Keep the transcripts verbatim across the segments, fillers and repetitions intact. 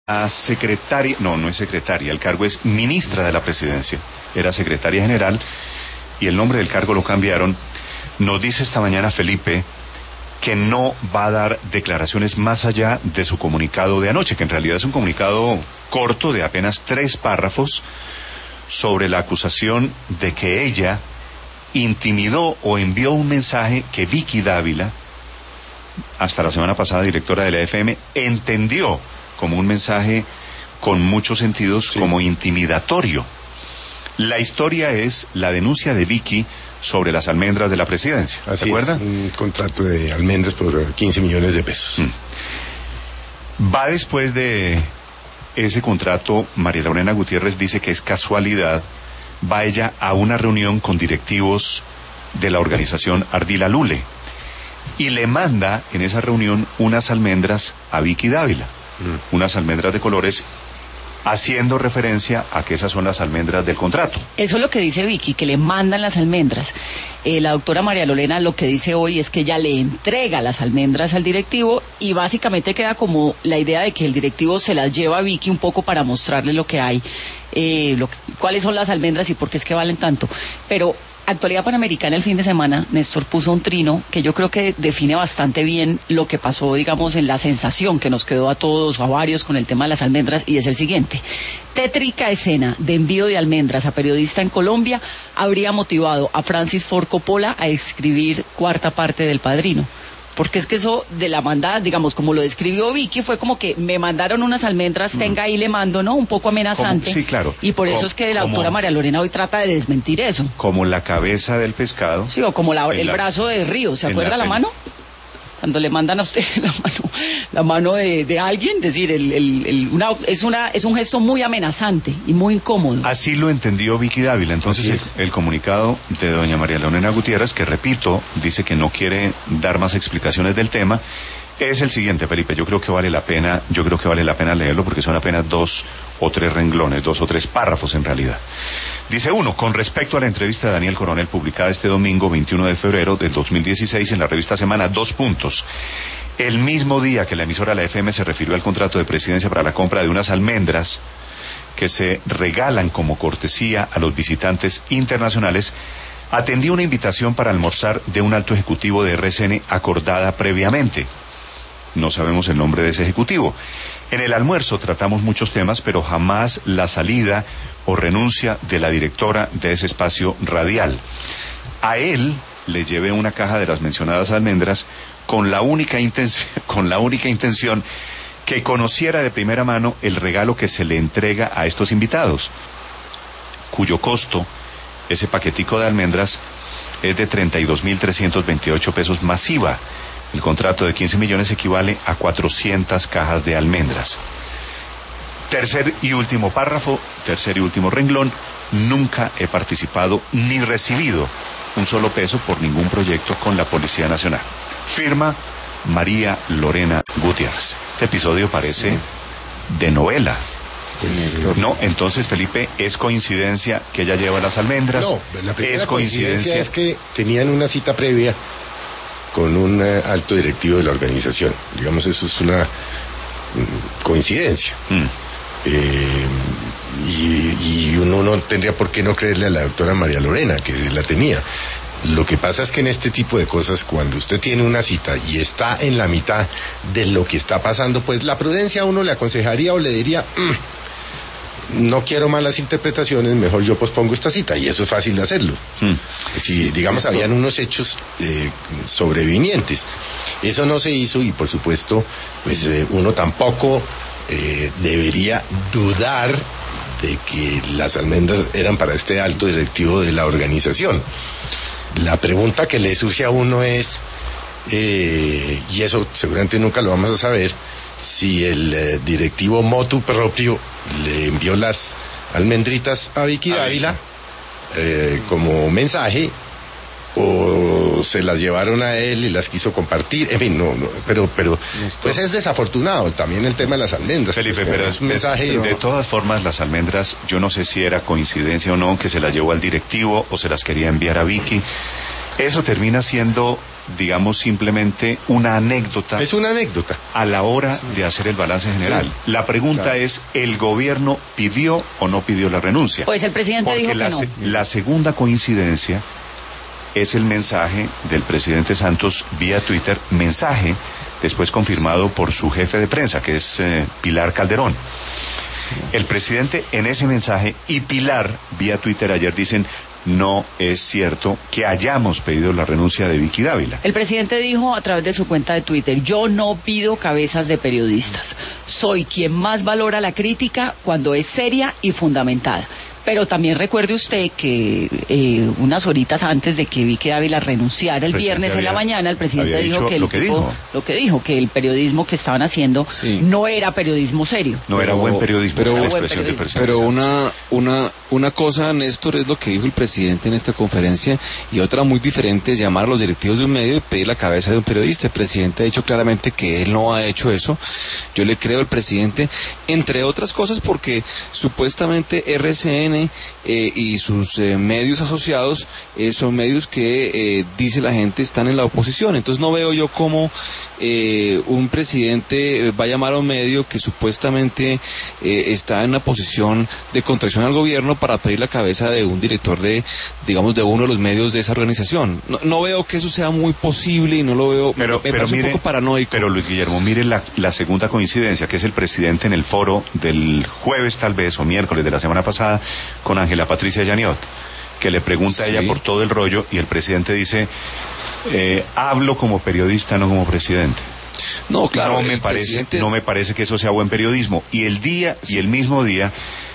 La secretaria, no, no es secretaria, el cargo es ministra de la presidencia, era secretaria general y el nombre del cargo lo cambiaron. Nos dice esta mañana Felipe que no va a dar declaraciones más allá de su comunicado de anoche, que en realidad es un comunicado corto de apenas tres párrafos sobre la acusación de que ella intimidó o envió un mensaje que Vicky Dávila, hasta la semana pasada directora de la F M, entendió como un mensaje con muchos sentidos, sí, como intimidatorio. La historia es la denuncia de Vicky sobre las almendras de la presidencia. ¿Se acuerda? Un contrato de almendras por quince millones de pesos. Mm. Va después de ese contrato, María Lorena Gutiérrez dice que es casualidad, va ella a una reunión con directivos de la organización Ardila Lule y le manda en esa reunión unas almendras a Vicky Dávila. Mm. Unas almendras de colores, haciendo referencia a que esas son las almendras del contrato. Eso es lo que dice Vicky, que le mandan las almendras. Eh, la doctora María Lorena lo que dice hoy es que ella le entrega las almendras al directivo y básicamente queda como la idea de que el directivo se las lleva a Vicky un poco para mostrarle lo que hay, eh, lo que, cuáles son las almendras y por qué es que valen tanto. Pero Actualidad Panamericana el fin de semana, Néstor puso un trino que yo creo que define bastante bien lo que pasó, digamos, en la sensación que nos quedó a todos o a varios con el tema de las almendras, y es el siguiente: tétrica escena de envío de almendras a periodista en Colombia habría motivado a Francis Ford Coppola a escribir cuarta parte del Padrino. Porque es que eso de la mandada, digamos, como lo describió Vicky, fue como que me mandaron unas almendras, tenga ahí le mando, ¿no? Un poco amenazante. Como, sí, claro. Y por eso como, es que la como, doctora María Lorena hoy trata de desmentir eso. Como la cabeza del pescado. Sí, o como la, el la, brazo de Río, ¿se acuerda la, la mano? Cuando le mandan a usted la mano, la mano de, de alguien, es decir, el, el, el, una, es una es un gesto muy amenazante y muy incómodo. Así lo entendió Vicky Dávila. Entonces el, el comunicado de doña María Lorena Gutiérrez, que repito, dice que no quiere dar más explicaciones del tema, es el siguiente, Felipe. Yo creo que vale la pena, yo creo que vale la pena leerlo porque son apenas dos o tres renglones, dos o tres párrafos en realidad. Dice uno, con respecto a la entrevista de Daniel Coronel publicada este domingo veintiuno de febrero del dos mil dieciséis en la revista Semana, dos puntos. El mismo día que la emisora La F M se refirió al contrato de presidencia para la compra de unas almendras que se regalan como cortesía a los visitantes internacionales, atendí una invitación para almorzar de un alto ejecutivo de R C N acordada previamente. No sabemos el nombre de ese ejecutivo. En el almuerzo tratamos muchos temas, pero jamás la salida o renuncia de la directora de ese espacio radial. A él le llevé una caja de las mencionadas almendras con la única intención, con la única intención que conociera de primera mano el regalo que se le entrega a estos invitados, cuyo costo, ese paquetico de almendras, es de treinta y dos mil trescientos veintiocho pesos más I V A. El contrato de quince millones equivale a cuatrocientas cajas de almendras. Tercer y último párrafo, tercer y último renglón: nunca he participado ni recibido un solo peso por ningún proyecto con la Policía Nacional. Firma María Lorena Gutiérrez. Este episodio parece sí. de novela. Pues, no, entonces, Felipe, ¿es coincidencia que ella lleva las almendras? No, la primera es coincidencia, coincidencia es que tenían una cita previa con un uh, alto directivo de la organización. Digamos, eso es una mm, coincidencia. Mm. Eh, y, y uno no tendría por qué no creerle a la doctora María Lorena, que la tenía. Lo que pasa es que en este tipo de cosas, cuando usted tiene una cita y está en la mitad de lo que está pasando, pues la prudencia a uno le aconsejaría o le diría, mmm, no quiero malas interpretaciones, mejor yo pospongo esta cita, y eso es fácil de hacerlo. Mm. Si, sí, digamos, esto... habían unos hechos eh, sobrevinientes. Eso no se hizo y, por supuesto, pues eh, uno tampoco eh, debería dudar de que las almendras eran para este alto directivo de la organización. La pregunta que le surge a uno es, eh, y eso seguramente nunca lo vamos a saber, si el eh, directivo motu propio le envió las almendritas a Vicky Dávila eh, como mensaje, o se las llevaron a él y las quiso compartir, en fin, no, no pero, pero, pues es desafortunado también el tema de las almendras. Felipe, pues, pero es un mensaje. De, de todas formas, las almendras, yo no sé si era coincidencia o no, que se las llevó al directivo o se las quería enviar a Vicky. Eso termina siendo digamos, simplemente una anécdota. Es una anécdota. A la hora sí. de hacer el balance general. Sí. La pregunta claro. es, ¿el gobierno pidió o no pidió la renuncia? Pues el presidente Porque dijo la, que no. Se, la segunda coincidencia es el mensaje del presidente Santos vía Twitter, mensaje después confirmado por su jefe de prensa, que es eh, Pilar Calderón. El presidente en ese mensaje y Pilar vía Twitter ayer dicen, no es cierto que hayamos pedido la renuncia de Vicky Dávila. El presidente dijo a través de su cuenta de Twitter, yo no pido cabezas de periodistas, soy quien más valora la crítica cuando es seria y fundamentada. Pero también recuerde usted que eh, unas horitas antes de que Vicky Dávila renunciara el viernes había, en la mañana, el presidente dijo que el lo que, tipo, dijo. lo que dijo, que el periodismo que estaban haciendo sí. no era periodismo serio. No era pero, buen periodismo. Pero, la buen periodismo. pero una, una, una cosa, Néstor, es lo que dijo el presidente en esta conferencia, y otra muy diferente es llamar a los directivos de un medio y pedir la cabeza de un periodista. El presidente ha dicho claramente que él no ha hecho eso. Yo le creo al presidente, entre otras cosas porque supuestamente R C N Eh, y sus eh, medios asociados eh, son medios que, eh, dice la gente, están en la oposición. Entonces no veo yo cómo eh, un presidente va a llamar a un medio que supuestamente eh, está en una posición de contracción al gobierno para pedir la cabeza de un director de, digamos, de uno de los medios de esa organización. No, no veo que eso sea muy posible y no lo veo, pero, me pero parece mire, un poco paranoico. Pero Luis Guillermo, mire la, la segunda coincidencia, que es el presidente en el foro del jueves tal vez, o miércoles de la semana pasada, con Ángela Patricia Yaniot, que le pregunta sí. a ella por todo el rollo, y el presidente dice, eh, hablo como periodista, no como presidente. No, claro, no me parece, presidente... no me parece que eso sea buen periodismo. Y el día, sí. y el mismo día,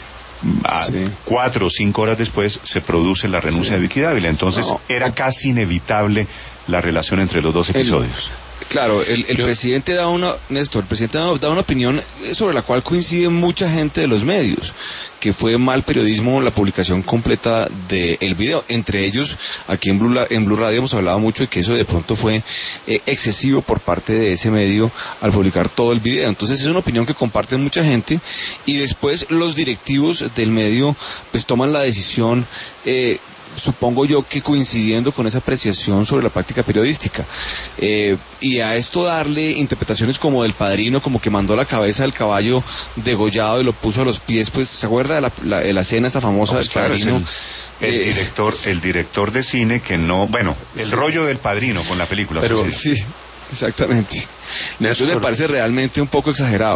a sí. cuatro o cinco horas después, se produce la renuncia sí. de Vicky Dávila. Entonces, no. era casi inevitable la relación entre los dos episodios. El... Claro, el, el presidente da una, Néstor, el presidente da, da una opinión sobre la cual coincide mucha gente de los medios, que fue mal periodismo la publicación completa del video. Entre ellos, aquí en Blue, en Blue Radio hemos hablado mucho de que eso de pronto fue eh, excesivo por parte de ese medio al publicar todo el video. Entonces es una opinión que comparte mucha gente, y después los directivos del medio pues toman la decisión, eh, supongo yo que coincidiendo con esa apreciación sobre la práctica periodística, eh, y a esto darle interpretaciones como del Padrino, como que mandó la cabeza del caballo degollado y lo puso a los pies. Pues se acuerda de la, la, de la escena esta famosa no, pues del claro, Padrino, el, el eh, director el director de cine que no, bueno, el sí. rollo del Padrino con la película, pero sí, exactamente. Eso me parece realmente un poco exagerado.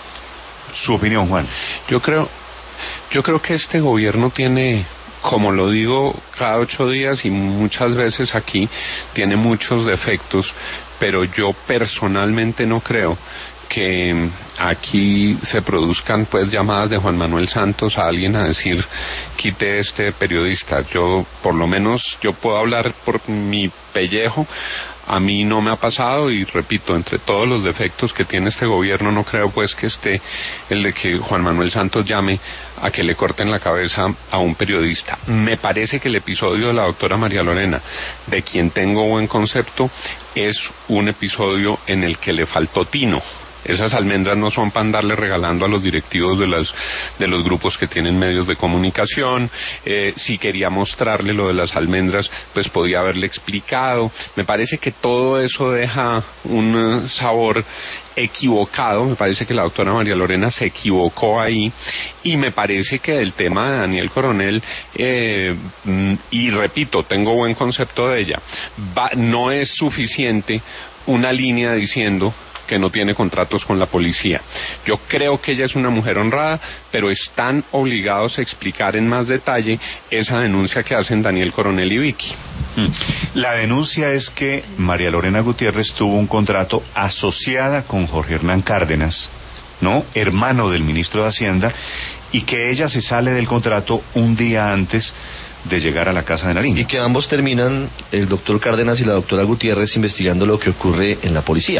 Su opinión, Juan. Yo creo yo creo que este gobierno tiene, como lo digo cada ocho días y muchas veces aquí, tiene muchos defectos, pero yo personalmente no creo que aquí se produzcan pues llamadas de Juan Manuel Santos a alguien a decir quite este periodista. Yo, por lo menos, yo puedo hablar por mi pellejo. A mí no me ha pasado, y repito, entre todos los defectos que tiene este gobierno, no creo pues que esté el de que Juan Manuel Santos llame a que le corten la cabeza a un periodista. Me parece que el episodio de la doctora María Lorena, de quien tengo buen concepto, es un episodio en el que le faltó tino. Esas almendras no son para andarle regalando a los directivos de las de los grupos que tienen medios de comunicación. Eh, si quería mostrarle lo de las almendras, pues podía haberle explicado. Me parece que todo eso deja un uh, sabor equivocado. Me parece que la doctora María Lorena se equivocó ahí, y me parece que el tema de Daniel Coronel, eh, y repito, tengo buen concepto de ella, va, no es suficiente una línea diciendo que no tiene contratos con la policía. Yo creo que ella es una mujer honrada, pero están obligados a explicar en más detalle esa denuncia que hacen Daniel Coronel y Vicky. La denuncia es que María Lorena Gutiérrez tuvo un contrato asociada con Jorge Hernán Cárdenas, ¿no? Hermano del ministro de Hacienda, y que ella se sale del contrato un día antes de llegar a la casa de Nariño. Y que ambos terminan, el doctor Cárdenas y la doctora Gutiérrez, investigando lo que ocurre en la policía.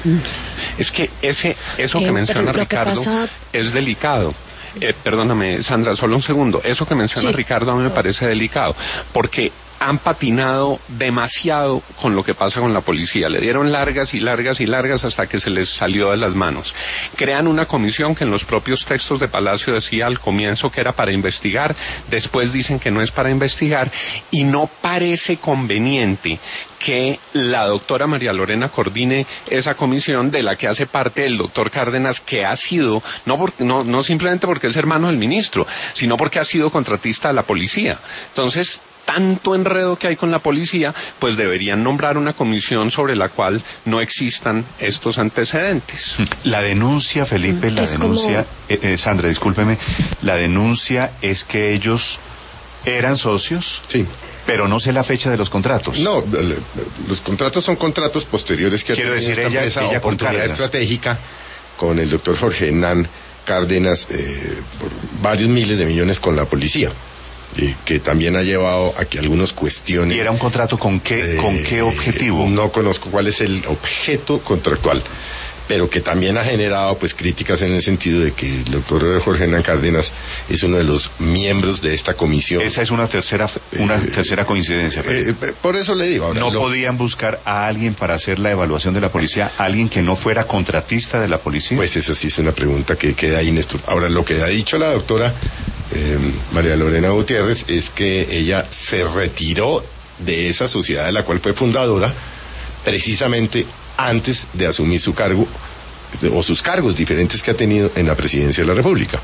Es que ese eso eh, que menciona Ricardo pasa... es delicado. Eh, perdóname, Sandra, solo un segundo. Eso que menciona sí. Ricardo a mí me parece delicado, porque han patinado demasiado con lo que pasa con la policía. Le dieron largas y largas y largas hasta que se les salió de las manos. Crean una comisión que en los propios textos de Palacio decía al comienzo que era para investigar, después dicen que no es para investigar, y no parece conveniente que la doctora María Lorena coordine esa comisión de la que hace parte el doctor Cárdenas, que ha sido, no, por, no, no simplemente porque es hermano del ministro, sino porque ha sido contratista de la policía. Entonces, tanto enredo que hay con la policía, pues deberían nombrar una comisión sobre la cual no existan estos antecedentes. La denuncia, Felipe, la es denuncia, como... eh, eh, Sandra, discúlpeme, la denuncia es que ellos eran socios, sí, pero no sé la fecha de los contratos. No, los contratos son contratos posteriores que ha Quiero tenido decir, esta ella, empresa, ella con oportunidad Cárdenas. estratégica con el doctor Jorge Hernán Cárdenas eh, por varios miles de millones con la policía. Eh, que también ha llevado a que algunos cuestionen. ¿Y era un contrato con qué, eh, con qué objetivo? No conozco cuál es el objeto contractual, pero que también ha generado pues críticas en el sentido de que el doctor Jorge Hernán Cárdenas es uno de los miembros de esta comisión. Esa es una tercera una eh, tercera coincidencia. Eh, eh, por eso le digo. Ahora, ¿No lo... podían buscar a alguien para hacer la evaluación de la policía, alguien que no fuera contratista de la policía? Pues esa sí es una pregunta que queda ahí, Néstor. Ahora, lo que ha dicho la doctora eh, María Lorena Gutiérrez es que ella se retiró de esa sociedad de la cual fue fundadora precisamente antes de asumir su cargo o sus cargos diferentes que ha tenido en la presidencia de la República.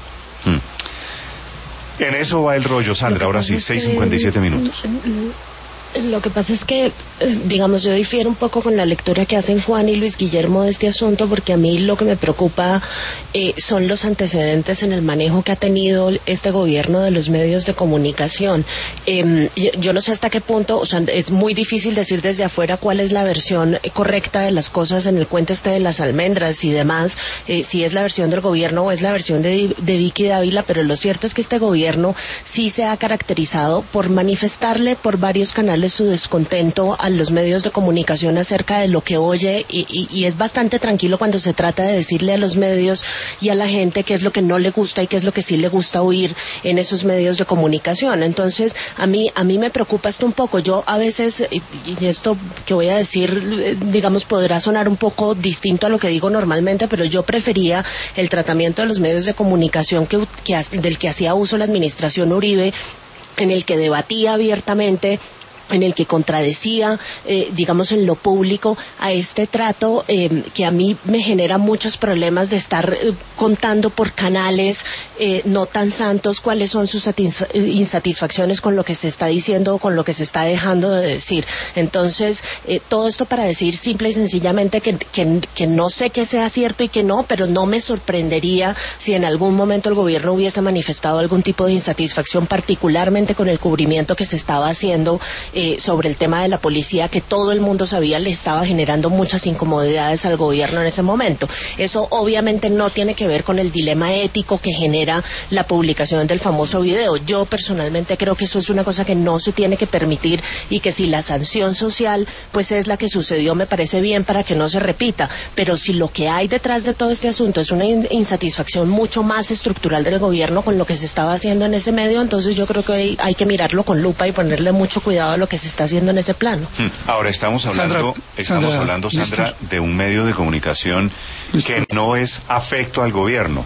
Hmm. En eso va el rollo, Sandra. Ahora sí, seis cincuenta y siete minutos. Lo que pasa es que, digamos, yo difiero un poco con la lectura que hacen Juan y Luis Guillermo de este asunto, porque a mí lo que me preocupa eh, son los antecedentes en el manejo que ha tenido este gobierno de los medios de comunicación. Eh, yo, yo no sé hasta qué punto, o sea, es muy difícil decir desde afuera cuál es la versión correcta de las cosas en el cuento este de las almendras y demás, eh, si es la versión del gobierno o es la versión de, de Vicky Dávila, pero lo cierto es que este gobierno sí se ha caracterizado por manifestarle por varios canales su descontento a los medios de comunicación acerca de lo que oye y, y, y es bastante tranquilo cuando se trata de decirle a los medios y a la gente qué es lo que no le gusta y qué es lo que sí le gusta oír en esos medios de comunicación. Entonces, a mí a mí me preocupa esto un poco. Yo a veces, y, y esto que voy a decir, digamos, podrá sonar un poco distinto a lo que digo normalmente, pero yo prefería el tratamiento de los medios de comunicación que, que, del que hacía uso la administración Uribe, en el que debatía abiertamente, en el que contradecía, eh, digamos, en lo público a este trato eh, que a mí me genera muchos problemas de estar eh, contando por canales eh, no tan santos cuáles son sus insatisfacciones con lo que se está diciendo o con lo que se está dejando de decir. Entonces, eh, todo esto para decir simple y sencillamente que, que, que no sé que sea cierto y que no, pero no me sorprendería si en algún momento el gobierno hubiese manifestado algún tipo de insatisfacción, particularmente con el cubrimiento que se estaba haciendo Eh, sobre el tema de la policía, que todo el mundo sabía le estaba generando muchas incomodidades al gobierno en ese momento. Eso obviamente no tiene que ver con el dilema ético que genera la publicación del famoso video. Yo personalmente creo que eso es una cosa que no se tiene que permitir y que si la sanción social pues es la que sucedió, me parece bien para que no se repita, pero si lo que hay detrás de todo este asunto es una in- insatisfacción mucho más estructural del gobierno con lo que se estaba haciendo en ese medio, entonces yo creo que hay, hay que mirarlo con lupa y ponerle mucho cuidado a lo que se está haciendo en ese plano. Ahora estamos hablando, Sandra, estamos Sandra, hablando, Sandra, Néstor. de un medio de comunicación que no es afecto al gobierno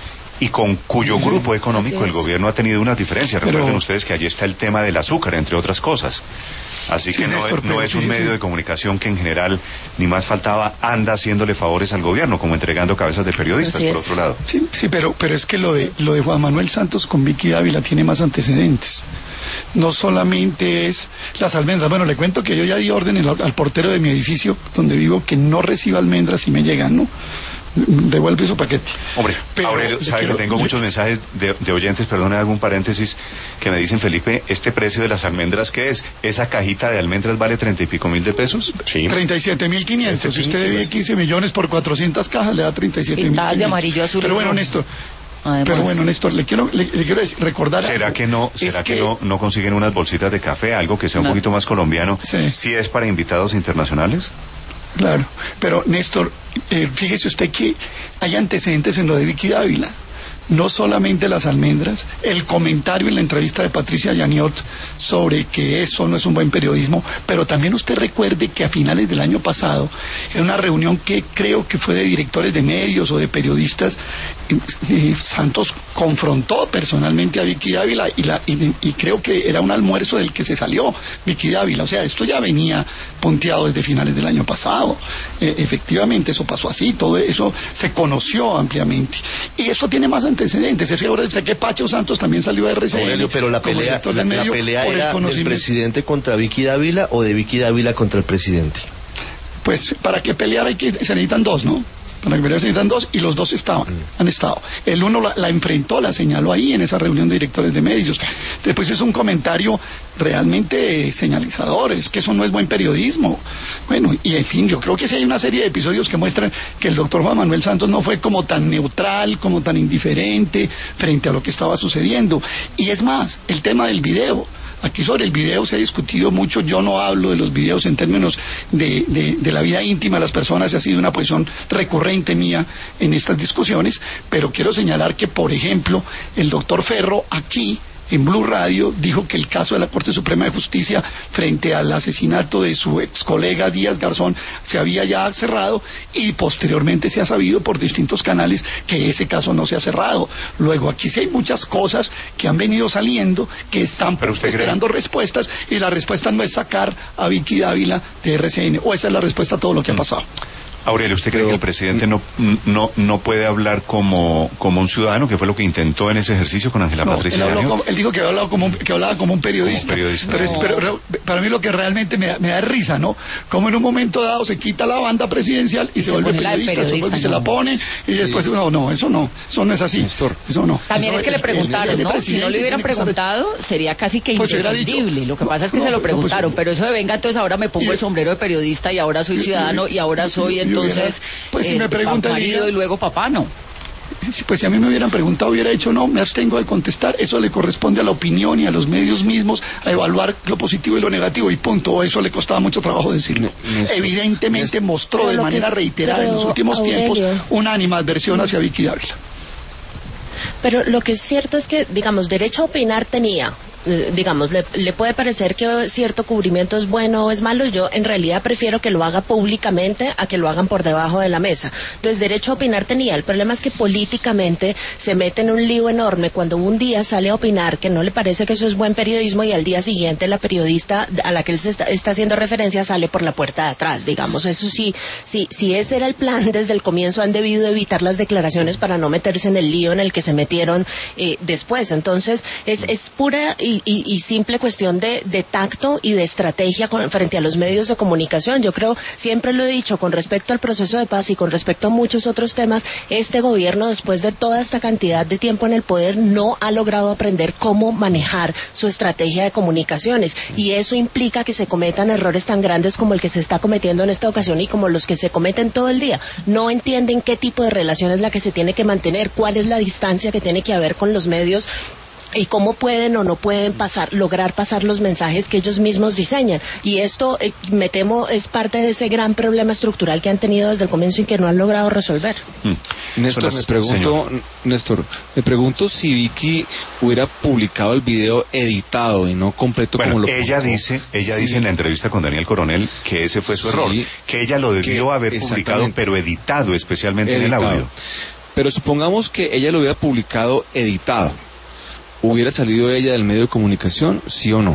y con cuyo grupo económico el gobierno ha tenido unas diferencias. Pero... Recuerden ustedes que allí está el tema del azúcar, entre otras cosas. Así Sí, que no, Néstor, es, no es un fíjese. medio de comunicación que en general, ni más faltaba, anda haciéndole favores al gobierno, como entregando cabezas de periodistas, Así por es. otro lado. Sí, sí, pero, pero es que lo de, lo de Juan Manuel Santos con Vicky Dávila tiene más antecedentes. No solamente es las almendras. Bueno, le cuento que yo ya di orden al, al portero de mi edificio donde vivo que no reciba almendras si me llegan, ¿no? Devuelve su paquete. Hombre, Pero Aurelio, le sabe quiero- que tengo le- muchos mensajes de, de oyentes, perdone algún paréntesis, que me dicen, Felipe, ¿este precio de las almendras qué es? ¿Esa cajita de almendras vale treinta y pico mil de pesos? Sí. treinta y siete mil quinientos. Si usted debía quince millones por cuatrocientas cajas, le da treinta y siete mil Pintadas de quinientos. amarillo, azul y Pero bueno, rojo. Néstor, Además, pero bueno, Néstor, le quiero, le, le quiero decir- recordar ¿Será algo. que no, Es será que, no, no consiguen unas bolsitas de café, algo que sea un No. poquito más colombiano? Sí. ¿Sí es para invitados internacionales? Claro, pero Néstor, eh, fíjese usted que hay antecedentes en lo de Vicky Dávila. no solamente las almendras, el comentario en la entrevista de Patricia Yaniot sobre que eso no es un buen periodismo, pero también usted recuerde que a finales del año pasado, en una reunión que creo que fue de directores de medios o de periodistas, eh, Santos confrontó personalmente a Vicky Dávila y, la, y, y creo que era un almuerzo del que se salió Vicky Dávila. O sea, esto ya venía punteado desde finales del año pasado. Eh, efectivamente, eso pasó así, todo eso se conoció ampliamente. Y eso tiene más antecedentes. Es que ahora sé que Pacho Santos también salió de R C N. Aurelio, pero la pelea, la, la pelea era del presidente contra Vicky Dávila o de Vicky Dávila contra el presidente. Pues para que pelear hay que, se necesitan dos, ¿no? Para que pelear se necesitan dos y los dos estaban, mm. han estado. El uno la, la enfrentó, la señaló ahí en esa reunión de directores de medios. Después es un comentario realmente señalizador, es que eso no es buen periodismo. Bueno, y en fin, yo creo que sí hay una serie de episodios que muestran que el doctor Juan Manuel Santos no fue como tan neutral, como tan indiferente frente a lo que estaba sucediendo. Y es más, el tema del video. Aquí sobre el video se ha discutido mucho. Yo no hablo de los videos en términos de, de, de la vida íntima de las personas, ha sido una posición recurrente mía en estas discusiones, pero quiero señalar que, por ejemplo, el doctor Ferro aquí en Blue Radio dijo que el caso de la Corte Suprema de Justicia frente al asesinato de su ex colega Díaz Garzón se había ya cerrado, y posteriormente se ha sabido por distintos canales que ese caso no se ha cerrado. Luego aquí sí hay muchas cosas que han venido saliendo que están esperando cree? respuestas, y la respuesta no es sacar a Vicky Dávila de R C N, o esa es la respuesta a todo lo que mm. ha pasado. Aurelio, ¿usted cree Pero, que el presidente no, no, no puede hablar como, como un ciudadano, que fue lo que intentó en ese ejercicio con Ángela no, Patricia él, como, él dijo que hablaba como un, que hablaba como un periodista. Como periodista. Pero, no. pero, pero para mí lo que realmente me da, me da risa, ¿no? Como en un momento dado se quita la banda presidencial y, y se, se vuelve periodista, periodista, se vuelve, no. se la pone y sí. después, no, no, eso no, eso no es así. Néstor. Eso no. También eso, es que le preguntaron, ¿no? Si no le hubieran preguntado, sería casi que pues indefendible. Lo que pasa es que no, se lo preguntaron, pues, pero eso de venga, entonces ahora me pongo y, el sombrero de periodista y ahora soy ciudadano y ahora soy entonces... Pues si me preguntan y luego papá, no. Pues si a mí me hubieran preguntado, hubiera dicho no, me abstengo de contestar. Eso le corresponde a la opinión y a los medios mismos a evaluar lo positivo y lo negativo, y punto. Eso le costaba mucho trabajo decirlo. Néstor, Evidentemente Néstor, mostró de manera que, reiterada pero, en los últimos Aurelio, tiempos una animadversión hacia Vicky Dávila. Pero lo que es cierto es que, digamos, derecho a opinar tenía. Digamos, le, le puede parecer que cierto cubrimiento es bueno o es malo. Yo en realidad prefiero que lo haga públicamente a que lo hagan por debajo de la mesa. Entonces, derecho a opinar tenía. El problema es que políticamente se mete en un lío enorme cuando un día sale a opinar que no le parece que eso es buen periodismo, y al día siguiente la periodista a la que él se está, está haciendo referencia sale por la puerta de atrás. Digamos, eso sí, sí, si ese era el plan desde el comienzo, han debido evitar las declaraciones para no meterse en el lío en el que se metieron eh, después. Entonces, es, es pura y Y, y simple cuestión de, de tacto y de estrategia con, frente a los medios de comunicación. Yo creo, siempre lo he dicho, con respecto al proceso de paz y con respecto a muchos otros temas, este gobierno, después de toda esta cantidad de tiempo en el poder, no ha logrado aprender cómo manejar su estrategia de comunicaciones, y eso implica que se cometan errores tan grandes como el que se está cometiendo en esta ocasión y como los que se cometen todo el día. No entienden qué tipo de relación es la que se tiene que mantener, cuál es la distancia que tiene que haber con los medios, y cómo pueden o no pueden pasar, lograr pasar los mensajes que ellos mismos diseñan. Y esto, eh, me temo, es parte de ese gran problema estructural que han tenido desde el comienzo y que no han logrado resolver. Mm. Néstor, me pregunto, Néstor, me pregunto si Vicky hubiera publicado el video editado y no completo bueno, como lo ella publicó. dice, ella sí. dice en la entrevista con Daniel Coronel que ese fue su sí, error, que ella lo debió que, haber publicado, pero editado, especialmente editado. en el audio. Pero supongamos que ella lo hubiera publicado editado. ¿Hubiera salido ella del medio de comunicación, sí o no?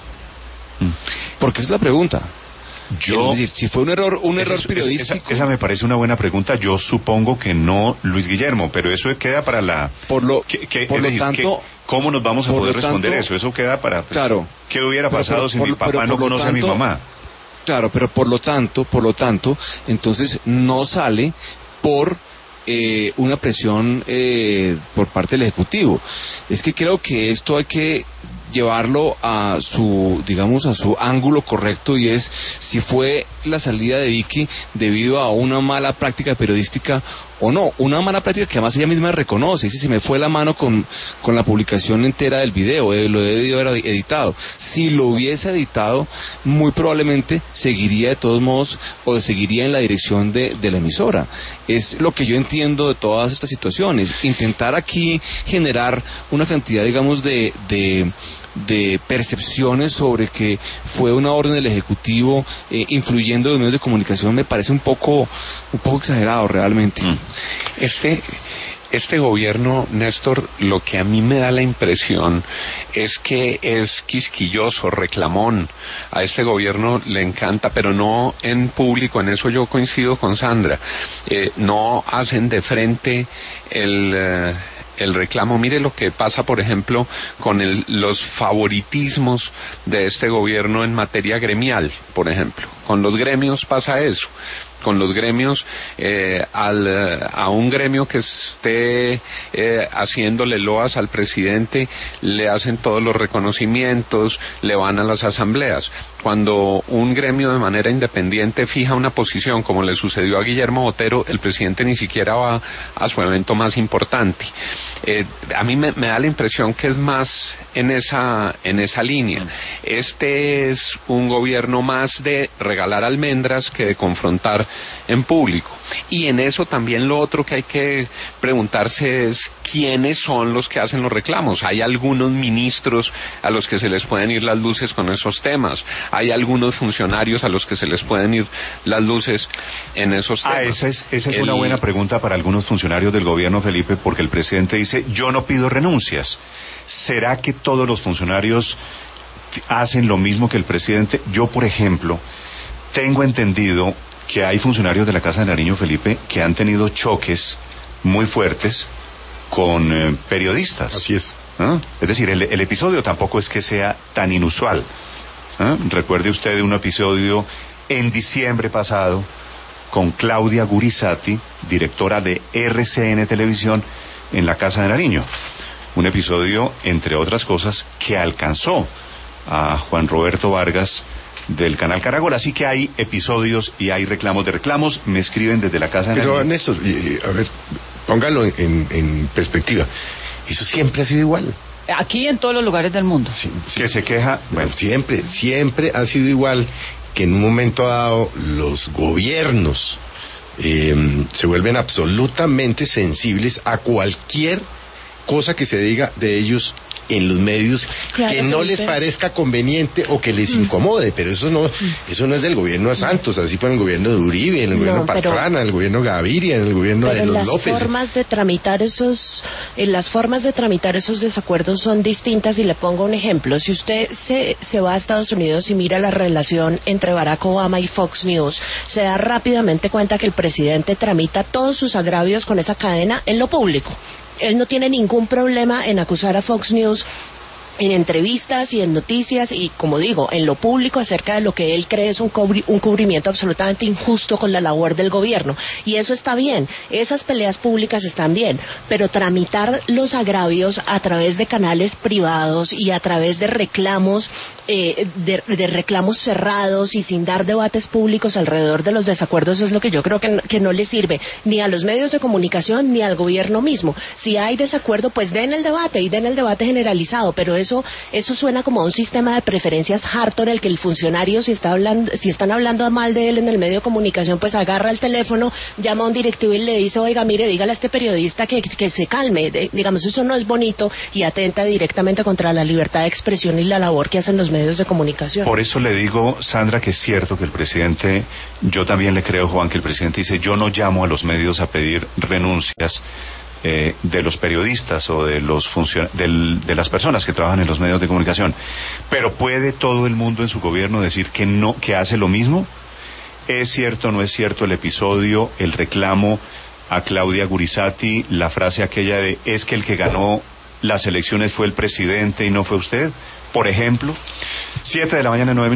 Mm. Porque esa es la pregunta. Yo, es decir, si fue un error, un error es, periodístico. Esa, esa me parece una buena pregunta. Yo supongo que no, Luis Guillermo, pero eso queda para la. Por lo, que, que, por lo decir, tanto. Que, ¿Cómo nos vamos a poder responder tanto, eso? Eso queda para. Claro. ¿Qué hubiera pasado pero, pero, si por, mi papá no conoce tanto, a mi mamá? Claro, pero por lo tanto, por lo tanto, entonces no sale por. Eh, una presión eh, por parte del Ejecutivo. Es que creo que esto hay que llevarlo a su, digamos, a su ángulo correcto, y es si fue la salida de Vicky debido a una mala práctica periodística o no. Una mala práctica que además ella misma reconoce, dice, se me fue la mano con, con la publicación entera del video, eh, lo he debido haber editado. Si lo hubiese editado, muy probablemente seguiría de todos modos, o seguiría en la dirección de, de la emisora. Es lo que yo entiendo de todas estas situaciones. Intentar aquí generar una cantidad, digamos, de, de, de percepciones sobre que fue una orden del Ejecutivo eh, influyendo en los medios de comunicación me parece un poco, un poco exagerado realmente. Mm. Este... Este gobierno, Néstor, lo que a mí me da la impresión es que es quisquilloso, reclamón. A este gobierno le encanta, pero no en público, en eso yo coincido con Sandra. Eh, no hacen de frente el... Eh, el reclamo. Mire lo que pasa, por ejemplo, con el, los favoritismos de este gobierno en materia gremial, por ejemplo. Con los gremios pasa eso. Con los gremios, eh, al, a un gremio que esté eh, haciéndole loas al presidente, le hacen todos los reconocimientos, le van a las asambleas. Cuando un gremio de manera independiente fija una posición, como le sucedió a Guillermo Botero, el presidente ni siquiera va a su evento más importante. Eh, a mí me, me da la impresión que es más en esa, en esa línea. Este es un gobierno más de regalar almendras que de confrontar en público. Y en eso también lo otro que hay que preguntarse es quiénes son los que hacen los reclamos. Hay algunos ministros a los que se les pueden ir las luces con esos temas. Hay algunos funcionarios a los que se les pueden ir las luces en esos temas. Ah, esa es, esa es el... una buena pregunta para algunos funcionarios del gobierno, Felipe, porque el presidente dice, yo no pido renuncias. ¿Será que todos los funcionarios hacen lo mismo que el presidente? Yo, por ejemplo, tengo entendido que hay funcionarios de la Casa de Nariño, Felipe, que han tenido choques muy fuertes con eh, periodistas. Así es. ¿Ah? Es decir, el, el episodio tampoco es que sea tan inusual. ¿Ah? Recuerde usted de un episodio en diciembre pasado con Claudia Gurizati, directora de R C N Televisión, en la Casa de Nariño. Un episodio, entre otras cosas, que alcanzó a Juan Roberto Vargas del canal Caracol, así que hay episodios y hay reclamos de reclamos, me escriben desde la Casa de Pero Nariño. Néstor, a ver, póngalo en, en perspectiva, eso siempre ha sido igual. Aquí en todos los lugares del mundo. Sí, sí. Que se queja, bueno, siempre, siempre ha sido igual, que en un momento dado los gobiernos eh, se vuelven absolutamente sensibles a cualquier cosa que se diga de ellos en los medios, claro, que no Felipe. les parezca conveniente o que les mm. incomode, pero eso no, eso no es del gobierno de Santos, así fue en el gobierno de Uribe, en el no, gobierno de Pastrana, en el gobierno Gaviria, en el gobierno de los las López. Formas de tramitar esos, eh, las formas de tramitar esos desacuerdos son distintas, y le pongo un ejemplo. Si usted se, se va a Estados Unidos y mira la relación entre Barack Obama y Fox News, se da rápidamente cuenta que el presidente tramita todos sus agravios con esa cadena en lo público. Él no tiene ningún problema en acusar a Fox News en entrevistas y en noticias y, como digo, en lo público acerca de lo que él cree es un, cubri- un cubrimiento absolutamente injusto con la labor del gobierno. Y eso está bien, esas peleas públicas están bien, pero tramitar los agravios a través de canales privados y a través de reclamos, eh, de, de reclamos cerrados y sin dar debates públicos alrededor de los desacuerdos es lo que yo creo que no, que no le sirve ni a los medios de comunicación ni al gobierno mismo. Si hay desacuerdo, pues den el debate y den el debate generalizado, pero eso Eso, eso suena como a un sistema de preferencias harto en el que el funcionario, si está hablando, si están hablando mal de él en el medio de comunicación, pues agarra el teléfono, llama a un directivo y le dice, oiga, mire, dígale a este periodista que, que se calme. De, digamos, eso no es bonito y atenta directamente contra la libertad de expresión y la labor que hacen los medios de comunicación. Por eso le digo, Sandra, que es cierto que el presidente, yo también le creo, Juan, que el presidente dice, yo no llamo a los medios a pedir renuncias Eh, de los periodistas o de los funcion- del, de las personas que trabajan en los medios de comunicación, pero ¿puede todo el mundo en su gobierno decir que no, que hace lo mismo? ¿Es cierto o no es cierto el episodio, el reclamo a Claudia Gurizati, la frase aquella de es que el que ganó las elecciones fue el presidente y no fue usted? Por ejemplo, siete de la mañana, nueve